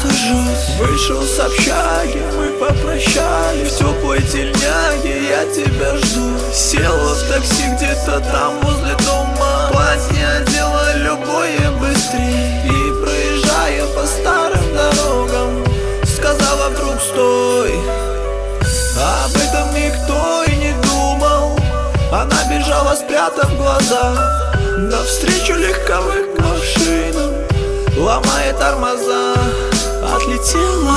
просто жуть. Вышел с общаги, мы попрощались. В теплой тельняге я тебя жду. Села в такси где-то там возле дома. Платье одела любое быстрее. И проезжая по старым дорогам, сказала вдруг стой. Об этом никто и не думал. Она бежала, спрятав глаза, навстречу легковым машинам, ломая тормоза. Отлетела,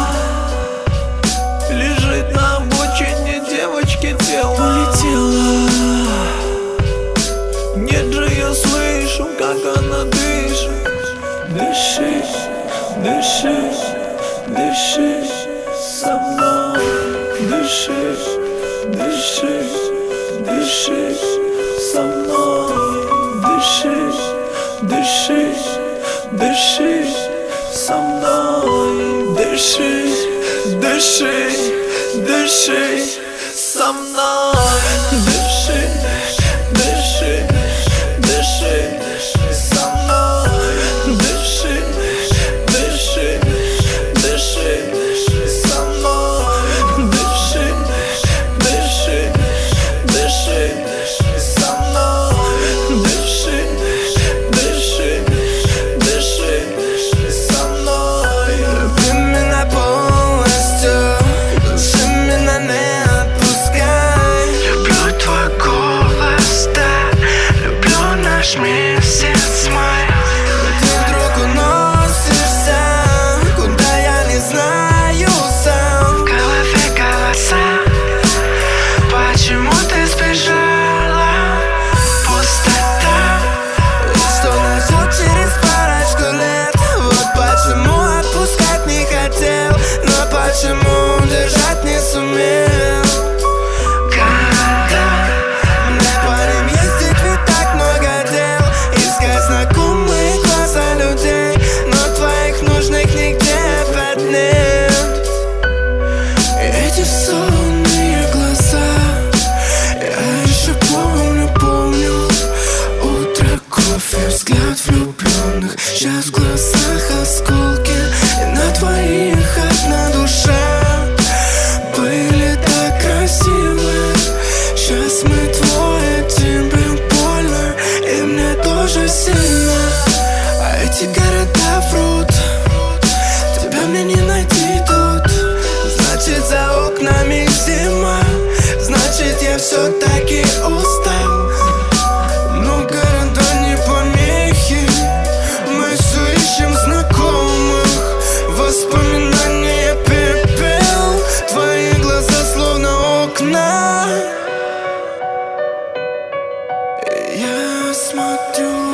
лежит на обочине девочки тело. Улетела, нет же, я слышу, как она дышит. Дыши, дыши, дыши со мной. Дыши, дыши, дыши со мной. Дыши, дыши, дыши со мной. Дыши, дыши, дыши со мной. Дыши, дыши, дыши со мной. Дыши, дыши, дыши со мной. Дыши, дыши, дыши со мной. Дыши, дыши, дыши со мной. Люби меня полностью, души меня не отпускай. Люблю твой голос, да, люблю наш месяц май. Ты вдруг уносишься, куда я не знаю сам. В голове голоса, почему ты сбежала? Пустота, что нас ждет через парочку лет. Вот почему отпускать не хотел, но почему держать не сумел. Города, мне по ним ездить ведь так много дел. Искать знакомые глаза людей, но твоих нужных нигде опять нет. Эти сонные глаза, я еще помню утро, кофе, взгляд влюбленных. Сейчас в глазах осколки, и на твоих одна душа. Были так красивы, сейчас мы двое, тебе больно, и мне тоже сильно. А эти города врут, тебя мне не найти тут. Значит, за окнами зима, значит, я все-таки устал. Но города не помехи, мы все ищем знакомых. Воспоминания пепел, твои глаза словно окна. Я смотрю